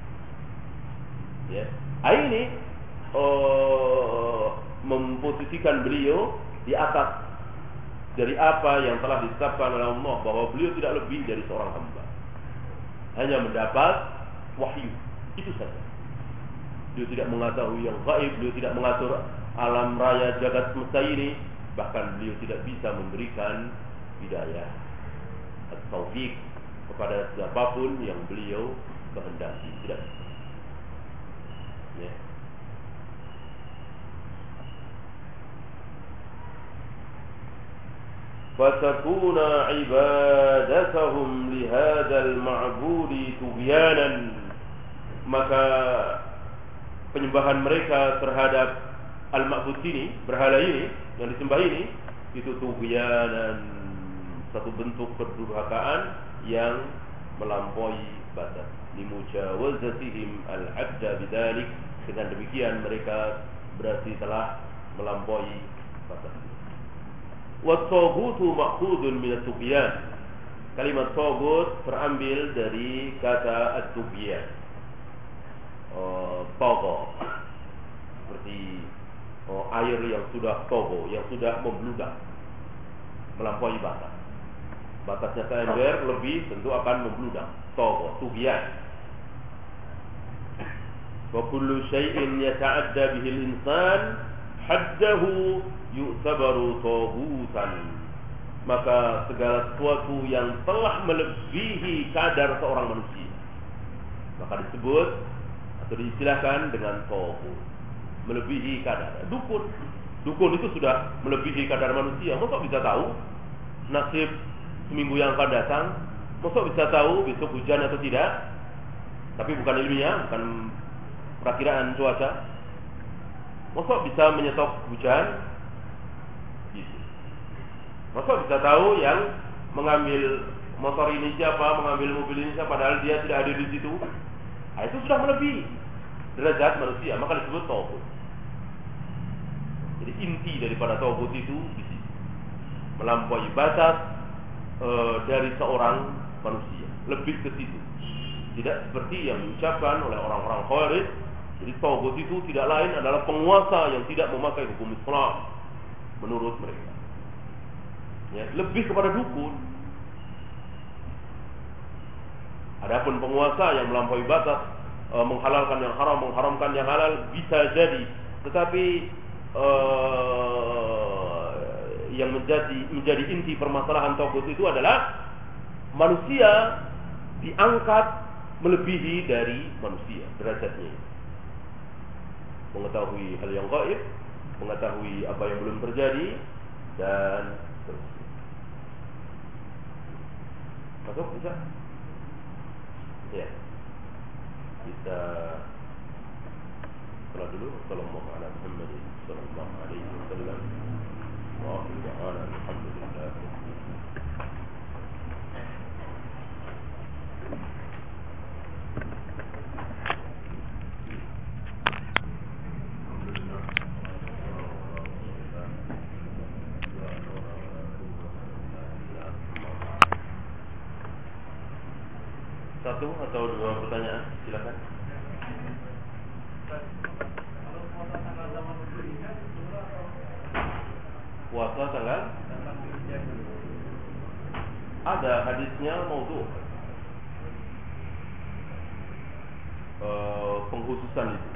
Ya, ini uh, memposisikan beliau di atas dari apa yang telah ditetapkan oleh Allah, bahwa beliau tidak lebih dari seorang hamba, hanya mendapat wahyu, itu saja. Beliau tidak mengetahui yang gaib, beliau tidak mengatur alam raya jagat semesta ini, bahkan beliau tidak bisa memberikan hidayah atau taufik kepada siapapun yang beliau kehendaki, tidak bisa. Ya. فَتَكُونَ عِبَادَتَهُمْ لِهَذَا الْمَعْبُودِ تُغْيَانًا, maka penyembahan mereka terhadap al-ma'bud ini, berhala ini yang disembah ini, itu tughyanan, satu bentuk kedurhakaan yang melampaui batas. Limujawazatihim al-'adda bidzalik, dengan demikian mereka berarti telah melampaui batas. Wat-taghutu ma'khudun min at-tughyan. Kalimat taghut terambil dari kata at-tughyan. Oh, tagha. Seperti oh, air yang sudah tagha, yang sudah membludak, melampaui batas. Batasnya seember lebih, tentu akan membludak. Tagha, tughyan. Wa kullu syai'in yata'adda bihi al-insan haddahu yu'tabaru taghutan. Maka segala sesuatu yang telah melebihi kadar seorang manusia, maka disebut atau diistilahkan dengan taghut. Melebihi kadar. Dukun, dukun itu sudah melebihi kadar manusia. Masa bisa tahu nasib seminggu yang akan datang? Masa bisa tahu besok hujan atau tidak? Tapi bukan ilmiah, bukan perakiraan cuaca. Masa bisa menyetok hujan? Gitu. Masa bisa tahu yang mengambil motor ini siapa, mengambil mobil ini siapa, padahal dia tidak hadir di situ? Nah, itu sudah melebihi derajat manusia, maka disebut taghut. Jadi inti daripada taghut itu di situ, melampaui batas e, dari seorang manusia, lebih ke situ. Tidak seperti yang diucapkan oleh orang-orang Khawarij. Jadi taghut itu tidak lain adalah penguasa yang tidak memakai hukum Islam menurut mereka. Ya, lebih kepada dukun. Adapun penguasa yang melampaui batas, e, menghalalkan yang haram, mengharamkan yang halal, bisa jadi. Tetapi e, yang menjadi menjadi inti permasalahan taghut itu adalah manusia diangkat melebihi dari manusia derajatnya. Mengetahui hal yang gaib, mengetahui apa yang belum terjadi, dan seterusnya. Masuk bisa? Ya. Kita setelah dulu. Sallallahu ala Muhammadin sallallahu alaihi wasallam. Wa ala alhamdulillah. Satu atau dua pertanyaan, silakan. Puasa tanggal? Ada hadisnya maudhu. E, pengkhususan itu.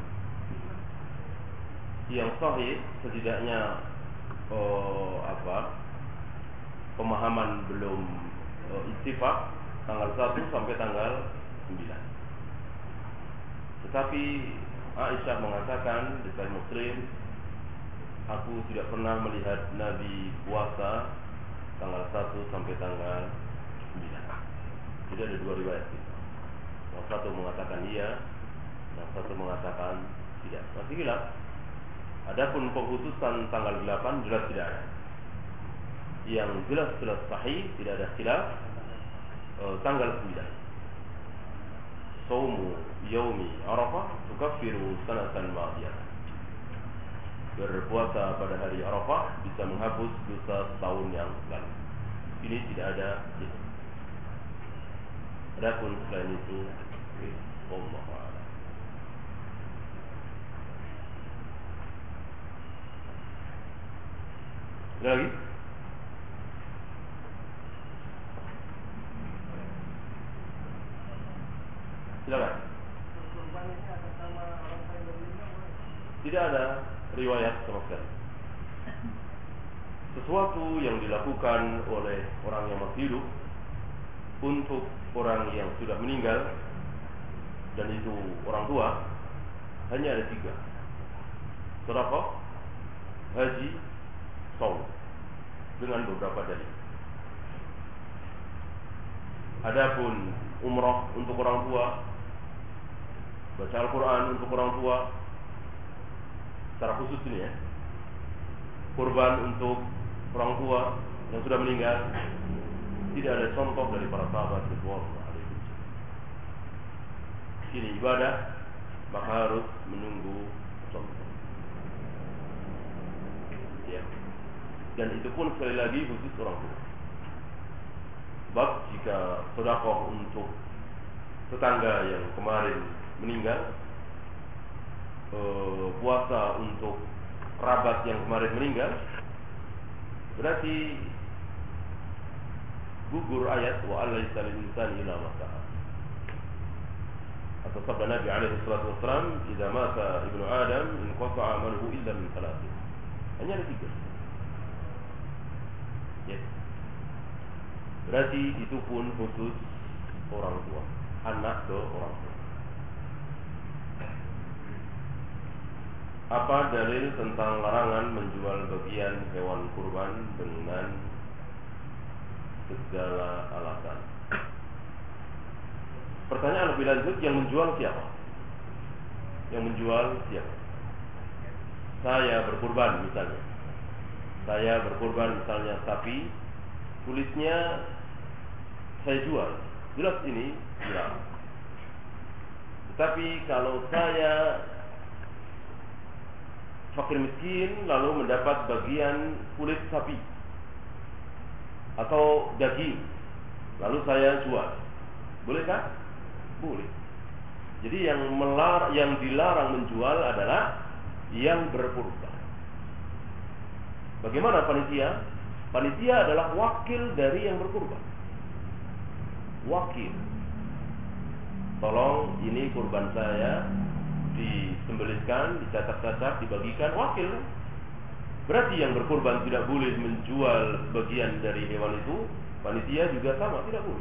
Yang sahih setidaknya e, apa? Pemahaman belum e, ittifaq tanggal satu sampai tanggal sembilan. Tetapi Aisyah mengatakan di Sahih Muslim, aku tidak pernah melihat Nabi puasa tanggal satu sampai tanggal sembilan. Jadi ada dua riwayat itu. Yang satu mengatakan iya, yang satu mengatakan tidak. Masih hilang. Adapun pengkhususan tanggal delapan jelas tidak ada. Yang jelas-jelas sahih, tidak ada khilaf, e, tanggal sembilan. Saumu yaumi Arafah tukaffiru sanatan madiyah. Berpuasa pada hari Arafah bisa menghapus dosa setahun yang lalu. Ini tidak ada itu. Adapun selain itu, Allah a'lam. Ada lagi? Silakan. Tidak ada riwayat sama sekali. Sesuatu yang dilakukan oleh orang yang masih hidup untuk orang yang sudah meninggal, dan itu orang tua, hanya ada tiga: sedekah, haji, shaum, dengan beberapa dalil. Adapun umrah untuk orang tua, baca Al-Quran untuk orang tua secara khusus ini ya, kurban untuk orang tua yang sudah meninggal, tidak ada contoh dari para sahabat radhiyallahu anhum. Ini ibadah, maka harus menunggu contoh. Ya. Dan itu pun sekali lagi khusus orang tua. Sebab jika sedekah untuk tetangga yang kemarin meninggal, Uh, puasa untuk kerabat yang kemarin meninggal, berarti gugur ayat wa alaysa lil insani illa ma sa'a. Atau sabda Nabi alaihi salatu wassalam, "Idza mata ibnu Adam inqata'a amaluhu illa min thalathin." Hanya ada tiga. Ya. Berarti itu pun khusus orang tua, anak ke orang tua. Apa dalil tentang larangan menjual bagian hewan kurban dengan segala alasan? Pertanyaan lebih lanjut, yang menjual siapa? Yang menjual siapa? Saya berkurban misalnya. Saya berkurban misalnya sapi, kulitnya saya jual. Jelas ini dilarang. Tetapi kalau saya fakir miskin lalu mendapat bagian kulit sapi atau daging lalu saya jual, bolehkah? Boleh. Jadi yang melar yang dilarang menjual adalah yang berkurban. Bagaimana panitia? Panitia adalah wakil dari yang berkurban. Wakil. Tolong ini kurban saya disembelihkan, dicatat-catat, dibagikan, wakil. Berarti yang berkurban tidak boleh menjual sebagian dari hewan itu. Panitia juga sama, tidak boleh.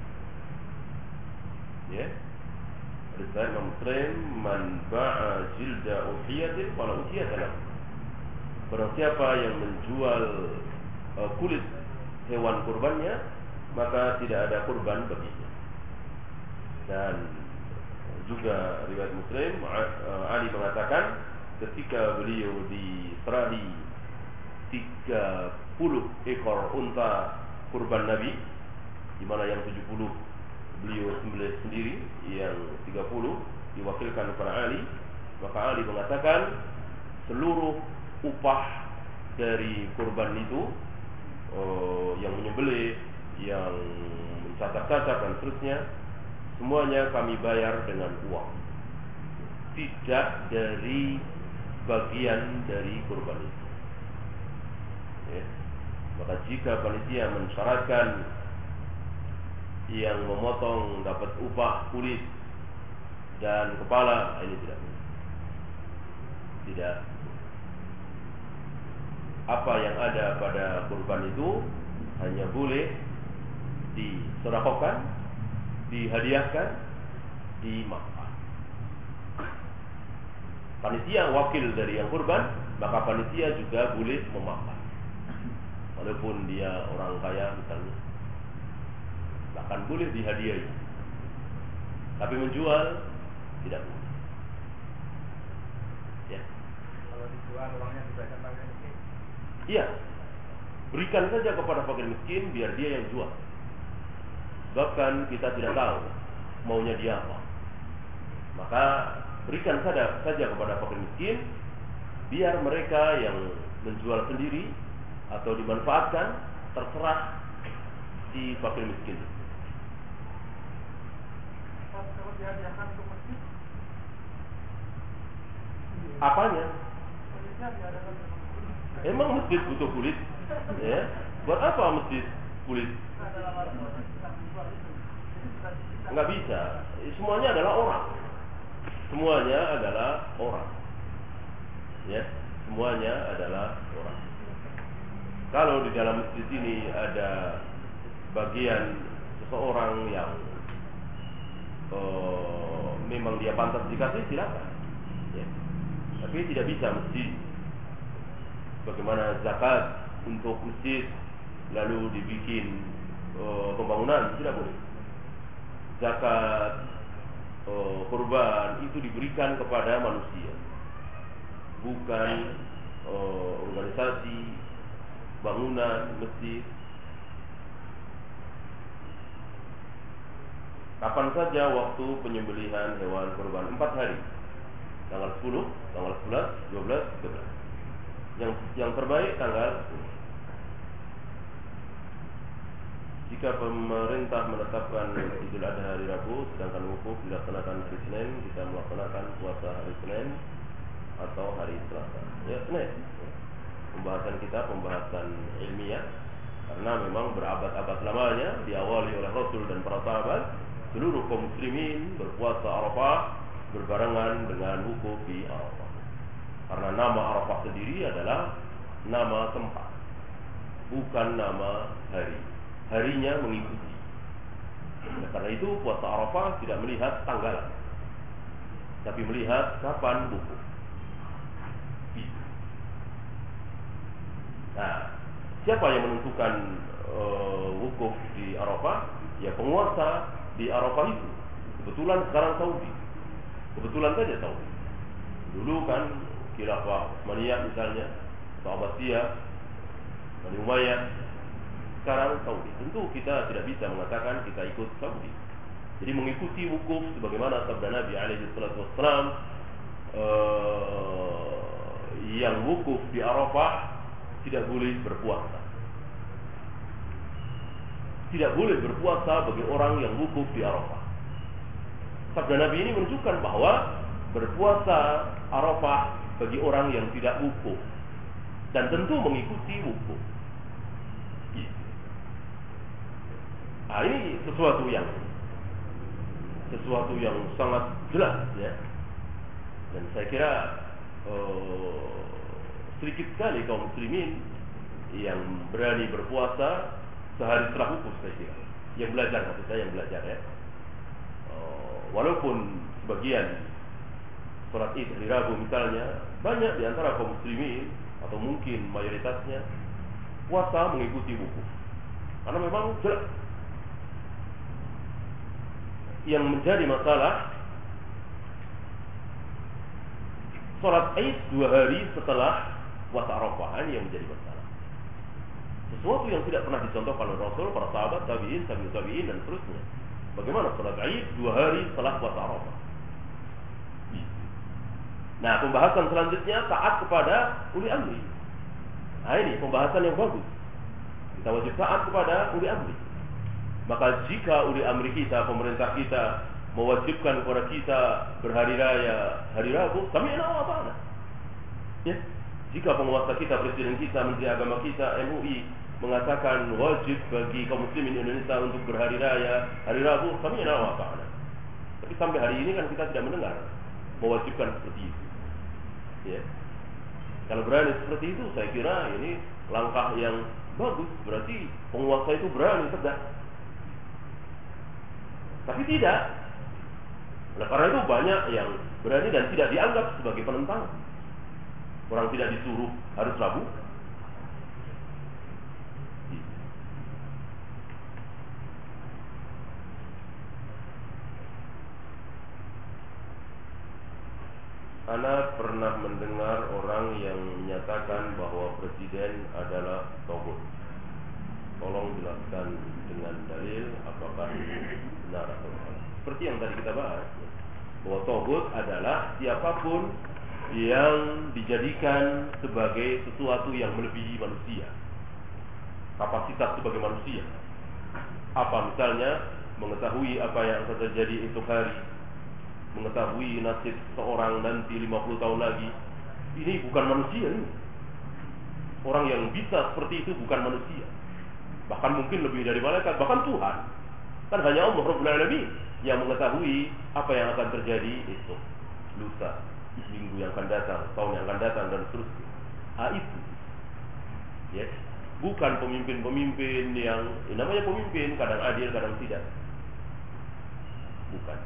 Ya. Hadis sahih Muslim, man ba'a jilda uhiyatin fala uhiyata lahu. Barang siapa yang menjual uh, kulit hewan kurbannya, maka tidak ada kurban baginya. Dan juga riwayat Muslim, Ali mengatakan ketika beliau diserahi tiga puluh ekor unta kurban Nabi, di mana yang tujuh puluh beliau sembelih sendiri, yang tiga puluh diwakilkan kepada Ali, maka Ali mengatakan seluruh upah dari kurban itu, uh, yang menyembelih, yang mencatat-catat dan seterusnya, semuanya kami bayar dengan uang, tidak dari bagian dari kurban itu. Ya. Maka jika panitia mensyaratkan yang memotong dapat upah kulit dan kepala, ini tidak boleh. Tidak. Apa yang ada pada kurban itu hanya boleh disedekahkan, dihadiahkan, dimakan. Panitia wakil dari yang kurban, maka panitia juga boleh memakan. Walaupun dia orang kaya misalnya, bahkan boleh dihadiahi. Tapi menjual tidak boleh. Ya. Kalau dijual uangnya diberikan fakir miskin. Iya. Berikan saja kepada fakir miskin biar dia yang jual. Bahkan kita tidak tahu maunya dia apa. Maka berikan saja saja kepada fakir miskin biar mereka yang menjual sendiri atau dimanfaatkan, terserah si fakir miskin. Kalau dihadiahkan untuk masjid, apanya? Emang masjid butuh kulit? Ya. Buat apa masjid kulit? Enggak bisa. Semuanya adalah orang. Semuanya adalah orang. Ya, semuanya adalah orang. Kalau di dalam masjid ini ada bagian seseorang yang uh, memang dia pantas dikasih, silakan. Ya. Tapi tidak bisa masjid bagaimana zakat untuk masjid lalu dibikin uh, pembangunan, tidak boleh. Zakat uh, kurban itu diberikan kepada manusia, bukan uh, organisasi, bangunan, masjid. Kapan saja waktu penyembelihan hewan kurban? Empat hari. Tanggal sepuluh, tanggal sebelas, dua belas, tiga belas. Yang yang terbaik tanggal sepuluh. Jika pemerintah menetapkan Idul Adha hari Rabu, sedangkan wukuf dilaksanakan hari Senin, kita melaksanakan puasa hari Senin atau hari Selasa. Ya, Senin. Pembahasan kita pembahasan ilmiah, karena memang berabad-abad lamanya diawali oleh Rasul dan para sahabat, seluruh kaum muslimin berpuasa Arafah berbarengan dengan wukuf di Arafah. Karena nama Arafah sendiri adalah nama tempat, bukan nama hari. Harinya mengikuti. Nah, karena itu puasa Arafah tidak melihat tanggalan, tapi melihat kapan wukuf. Nah, siapa yang menentukan uh, wukuf di Arafah? Ya penguasa di Arafah itu. Kebetulan sekarang Saudi. Kebetulan saja Saudi. Dulu kan Khilafah Utsmaniyah misalnya, atau Abbasiyah, Bani Umayyah. Sekarang Saudi. Tentu kita tidak bisa mengatakan kita ikut Saudi. Jadi mengikuti wukuf sebagaimana sabda Nabi alaihi salatu wassalam, uh, yang wukuf di Arafah tidak boleh berpuasa. Tidak boleh berpuasa bagi orang yang wukuf di Arafah. Sabda Nabi ini menunjukkan bahwa berpuasa Arafah bagi orang yang tidak wukuf, dan tentu mengikuti wukuf. Nah, ini sesuatu yang sesuatu yang sangat jelas, ya. Dan saya kira uh, sedikit sekali kaum muslimin yang berani berpuasa sehari setelah wukuf, saya kira. Yang belajar, maksud saya yang belajar, ya. Uh, walaupun sebagian sholat Id hari Rabu misalnya, banyak di antara kaum muslimin atau mungkin mayoritasnya puasa mengikuti wukuf. Karena memang jelas. Yang menjadi masalah sholat Id dua hari setelah puasa Arafah, ini yang menjadi masalah. Sesuatu yang tidak pernah dicontohkan oleh Rasul, para sahabat, tabi'in, tabi'ut tabi'in, dan seterusnya. Bagaimana sholat Id dua hari setelah puasa Arafah? Nah, pembahasan selanjutnya taat kepada uli amri. Nah, ini pembahasan yang bagus. Kita wajib taat kepada uli amri. Maka jika uli amri kita, pemerintah kita mewajibkan kepada kita berhari raya hari Rabu, kami enak apa-apa. Ya, jika penguasa kita, presiden kita, menteri agama kita, M U I mengatakan wajib bagi kaum muslimin Indonesia untuk berhari raya hari Rabu, kami enak apa-apa. Tapi sampai hari ini kan kita tidak mendengar mewajibkan seperti itu. Ya, kalau berani seperti itu, saya kira ini langkah yang bagus. Berarti penguasa itu berani tegas. Tapi tidak. Nah, karena itu banyak yang berani dan tidak dianggap sebagai penentang. Orang tidak disuruh harus Rabu. Ana pernah mendengar orang yang menyatakan bahwa presiden adalah togut. Tolong jelaskan dengan dalil apakah ini benar atau salah. Seperti yang tadi kita bahas, bahwa togut adalah siapapun yang dijadikan sebagai sesuatu yang melebihi manusia, kapasitas sebagai manusia. Apa misalnya mengetahui apa yang akan terjadi esok hari, mengetahui nasib seorang nanti lima puluh tahun lagi. Ini bukan manusia ini. Orang yang bisa seperti itu bukan manusia. Bahkan mungkin lebih dari malaikat, bahkan Tuhan. Kan hanya Allah Rabbul Alamin yang mengetahui apa yang akan terjadi esok, lusa, minggu yang akan datang, tahun yang akan datang, dan seterusnya. Ah, itu. Ya, bukan pemimpin-pemimpin yang ya, namanya pemimpin, kadang adil, kadang tidak. Bukan.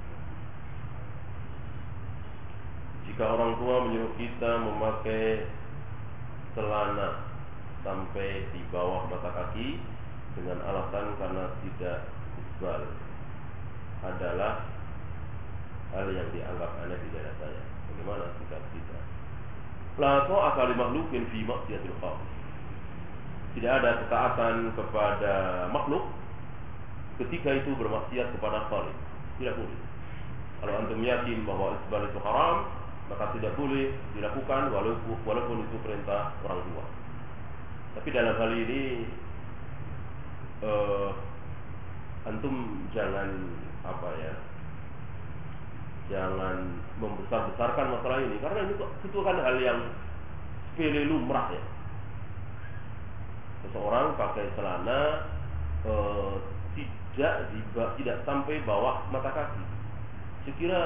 Jika orang tua menyuruh kita memakai celana sampai di bawah mata kaki dengan alasan karena tidak isbal, adalah hal yang dianggap aneh di daerah saya. Bagaimana sikap kita? La ta'ata li makhluqin fi ma'siyatil khaliq. Tidak ada ketaatan kepada makhluk ketika itu bermaksiat kepada Khaliq. Tidak boleh. Kalau antum yakin bahwa isbal itu haram, maka tidak boleh dilakukan walaupun, walaupun itu perintah orang tua. Tapi dalam hal ini uh, antum jangan apa ya, jangan membesar-besarkan masalah ini, karena ini itu kan hal yang sepele lumrah ya. Seseorang pakai celana uh, tidak diba, tidak sampai bawah mata kaki, saya kira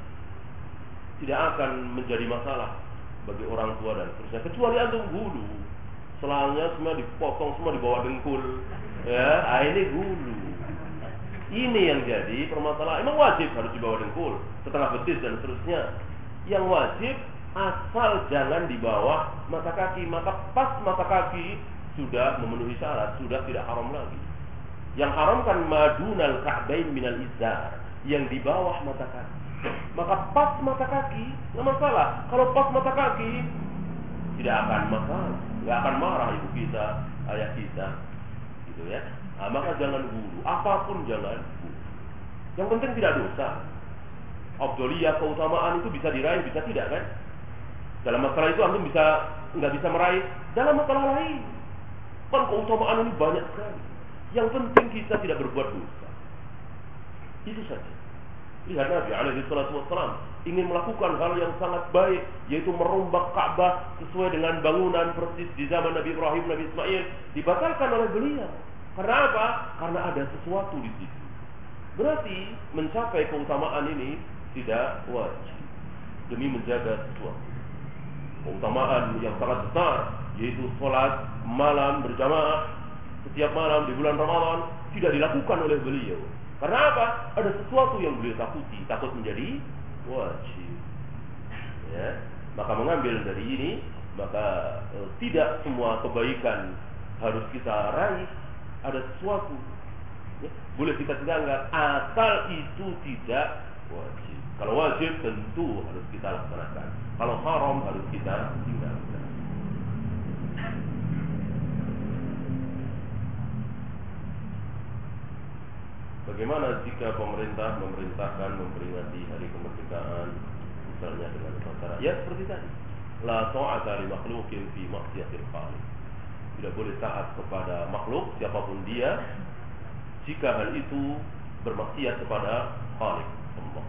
tidak akan menjadi masalah bagi orang tua dan seterusnya, kecuali antum gulu, selangnya semua dipotong, semua di bawah dengkul, ya, ah, ini gulu. Ini yang jadi permasalahan. Emang wajib harus di bawah dengkul, setengah betis dan seterusnya. Yang wajib asal jangan di bawah mata kaki, maka pas mata kaki sudah memenuhi syarat, sudah tidak haram lagi. Yang haram kan madunal ka'bain minal izar, yang di bawah mata kaki. Maka pas mata kaki nggak masalah. Kalau pas mata kaki tidak akan masalah, nggak akan marah ibu kita, ayah kita, gitu ya. Nah, maka jangan guru, apapun jangan guru. Yang penting tidak dosa. Afdholiyah, keutamaan itu bisa diraih, bisa tidak kan? Dalam masalah itu antum bisa nggak bisa meraih. Dalam masalah lain kan keutamaan ini banyak sekali. Yang penting kita tidak berbuat dosa. Itu saja. Lihat Nabi alaihi salatu wassalam ingin melakukan hal yang sangat baik, yaitu merombak Ka'bah sesuai dengan bangunan persis di zaman Nabi Ibrahim, Nabi Ismail, dibatalkan oleh beliau. Karena apa? Karena ada sesuatu di situ. Berarti mencapai keutamaan ini tidak wajib demi menjaga sesuatu. Keutamaan yang sangat besar, yaitu sholat malam berjamaah setiap malam di bulan Ramadan, tidak dilakukan oleh beliau. Karena apa? Ada sesuatu yang beliau takuti, takut menjadi wajib. Ya, maka mengambil dari ini, maka e, tidak semua kebaikan harus kita raih. Ada sesuatu, ya, boleh kita anggap asal itu tidak wajib. Kalau wajib tentu harus kita laksanakan. Kalau haram harus kita tinggalkan. Bagaimana jika pemerintah memerintahkan memperingati hari kemerdekaan misalnya dengan cara ya seperti tadi, la ta'ata li makhluqin fi ma'siyatil khaliq. Tidak boleh taat kepada makhluk siapapun dia jika hal itu bermaksiat kepada Khalik Allah.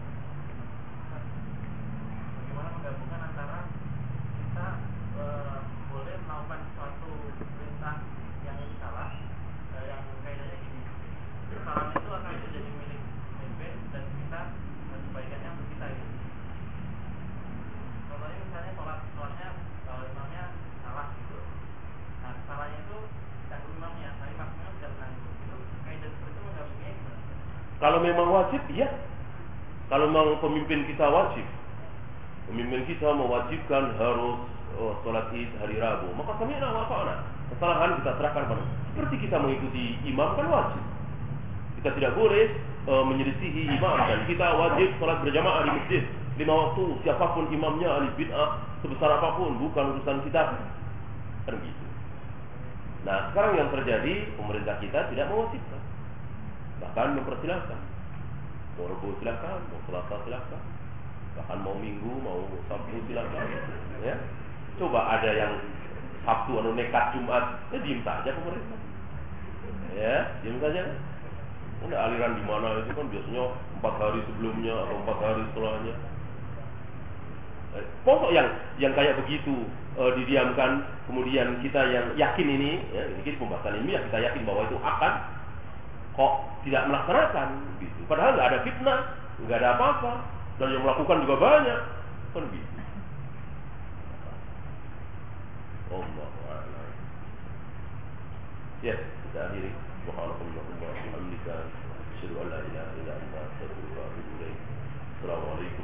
Bagaimana menggabungkan antara kita e, boleh melakukan suatu perintah yang ini salah, e, yang kaidahnya gini, kesalahan itu akan menjadi milik pemimpin dan kita dan kebaikannya untuk kita gitu. Contohnya misalnya sholat, sholatnya e, imamnya salah gitu. Nah kesalahannya itu tanggung imamnya, tapi makmumnya tidak menanggung. Itu kaidah seperti itu menggabungnya gimana? Kalau memang wajib, ya. Kalau memang pemimpin kita wajib, pemimpin kita mewajibkan harus oh, sholat id hari Rabu, maka kami nak apa kesalahan kita serahkan pada. Seperti kita mengikuti imam kan wajib. Kita tidak boleh uh, menyelisihi imam, dan kita wajib sholat berjamaah di masjid lima waktu, siapapun imamnya ahli bid'ah sebesar apapun, bukan urusan kita. Kan gitu. Nah, sekarang yang terjadi, pemerintah kita tidak mewajibkan, bahkan mempersilahkan. Mau Rabu silakan, mau Selasa silakan, bahkan mau Minggu, mau Sabtu silakan. Ya, coba ada yang Sabtu anu nekat Jumat, ya diem saja pemerintah. Ya, diem saja. Udah aliran di mana itu kan biasanya empat hari sebelumnya atau empat hari setelahnya. Eh, pokok yang yang kayak begitu eh, didiamkan, kemudian kita yang yakin ini, ya, ini pembahasan ini ya kita yakin bahwa itu akan kok tidak melaksanakan gitu. Padahal nggak ada fitnah, nggak ada apa-apa, dan yang melakukan juga banyak, kan gitu. Allahu a'lam. Ya, kita akhiri. Subhanallahumma wa bihamdika, asyhadu an la ilaha illa anta, astaghfiruka wa atubu ilaik. Assalamualaikum